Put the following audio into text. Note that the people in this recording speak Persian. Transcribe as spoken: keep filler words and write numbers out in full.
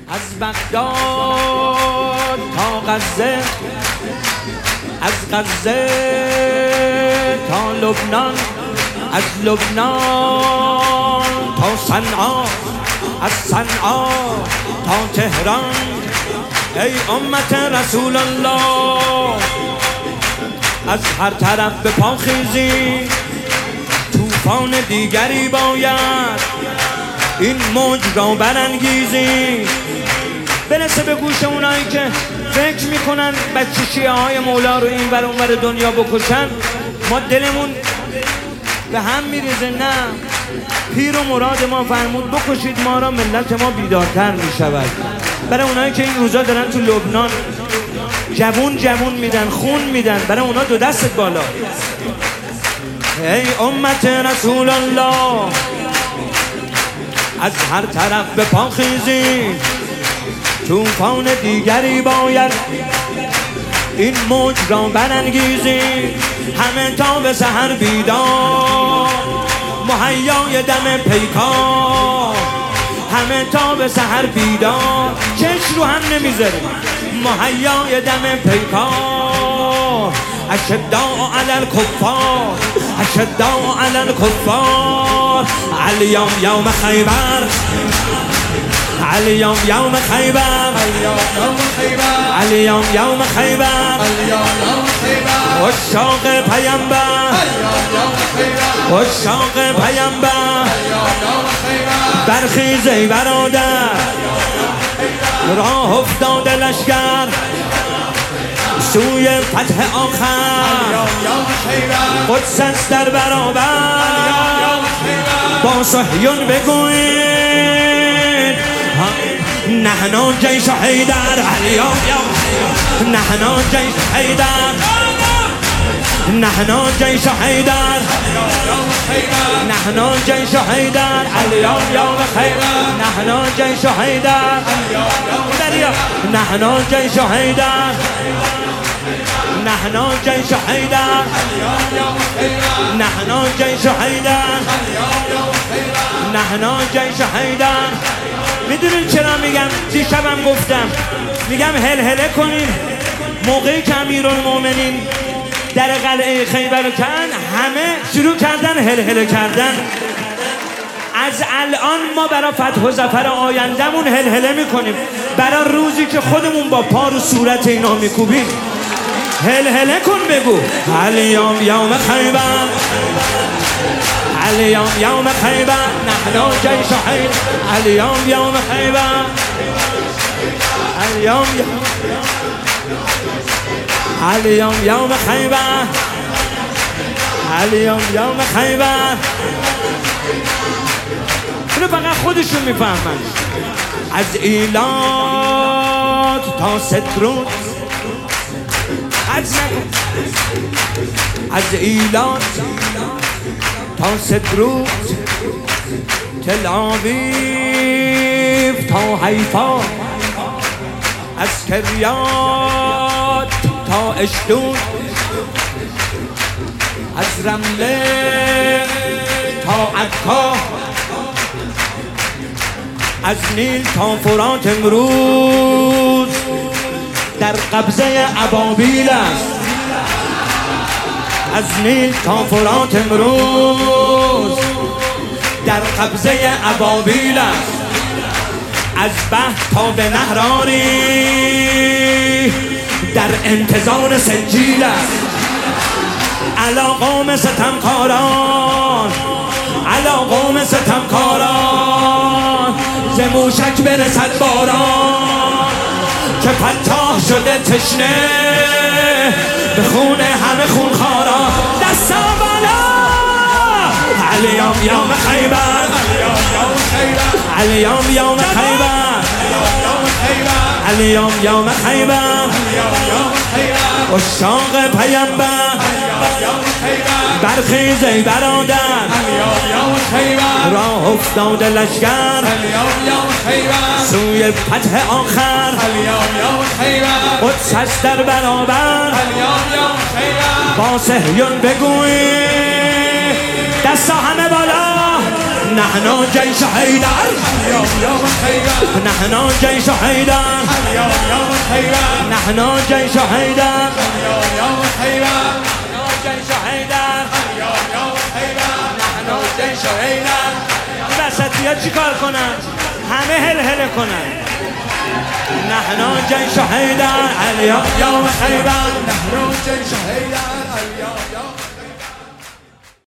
از بغداد تا غزه، از غزه تا لبنان، از لبنان تا صنعا، از صنعا تا تهران. ای امت رسول الله، از هر طرف به پا خیزی، طوفان دیگری باید این موج را برانگیزی. برسه به گوش اونایی که فکر میکنن بچه شیعه های مولا رو این ور اون ور دنیا بکشن. ما دلمون به هم میریزه. نه، پیر و مراد ما فرمود بکشید ما را، ملت ما بیدارتر میشود. برای اونایی که این روزا دارن تو لبنان جوون جوون میدن، خون میدن، برای اونا دو دستت بالا. ای امت رسول الله، از هر طرف به پا خیزی، طوفان دیگری باید این موج را برانگیزی. همه تا به سحر بیدار، مهیای دم پیکار. همه تا به سحر بیدار، چش رو هم نمیذاریم. مهیای دم پیکار. اشداء علی الکفار، اشداء علی الکفار. الیوم یوم خیبر، الیوم یوم خیبر، الیوم یوم خیبر. عشاق پیامبر، عشاق پیامبر، برخیز ای برادر، راه افتاده لشکر سوی فتح آخر. قدس است در برابر، با صهیون بگویید نحن جیش حیدر. الیوم نحن جیش حیدر، نحن جیش حیدر، نحن جیش حیدر. الیوم یوم خیبر، نحن جیش حیدر، نحن جیش حیدر، نحن جیش حیدر، نحن جیش حیدر، نحن جیش حیدر. میدونین چرا میگم؟ دیشبم گفتم، میگم هل هله کنین. موقعی که امیرالمومنین در قلعه خیبر رو کردن، همه شروع کردن هل هله کردن. از الان ما برای فتح و ظفر آیندمون هل هله میکنیم، برای روزی که خودمون با پا رو صورت اینا میکوبیم. هل هله کن، بگو الیوم یوم خیبر، الیوم یوم خیبر، نحن جیش حیدر. الیوم یوم خیبر، الیوم الیوم یوم خیبر، الیوم یوم خیبر. اینو فقط خودشون میفهمن. از ایلات تا سترون، از از ایلات تا سترون، تل آویو تا حیفا، از کریات تا اشدود، از رمله تا عکا، از نیل تا فرات. امروز در قبضه ابابیل است، از نیل تا فرات امروز در قبضه ابابیل است. از بحر تا به نهرانی در انتظار سجیل است. علا قوم ستمکاران، علا قوم ستمکاران، ز موشک برسد باران که فتاح شده تشنه به خون همه خونخواران. دستا بالا، الیوم یوم خیبر، الیوم یوم خیبر، الیوم یوم خیبر. عشاق پیامبر، برخیز ای برادر، راه افتاده لشکر سوی فتح آخر. قدس است در برابر، با صهیون بگوی دستا همه بالا. نحن جيش حيدر اليوم يوم الخيبر نحن جيش حيدر اليوم يوم الخيبر نحن جيش حيدر اليوم يوم الخيبر نحن جيش حيدر اليوم يوم الخيبر نحن جيش حيدر بسطی‌ها چیکار کنن؟ همه هل هل کنن. نحن جيش حيدر اليوم يوم خيبر نحن جيش حيدر اليوم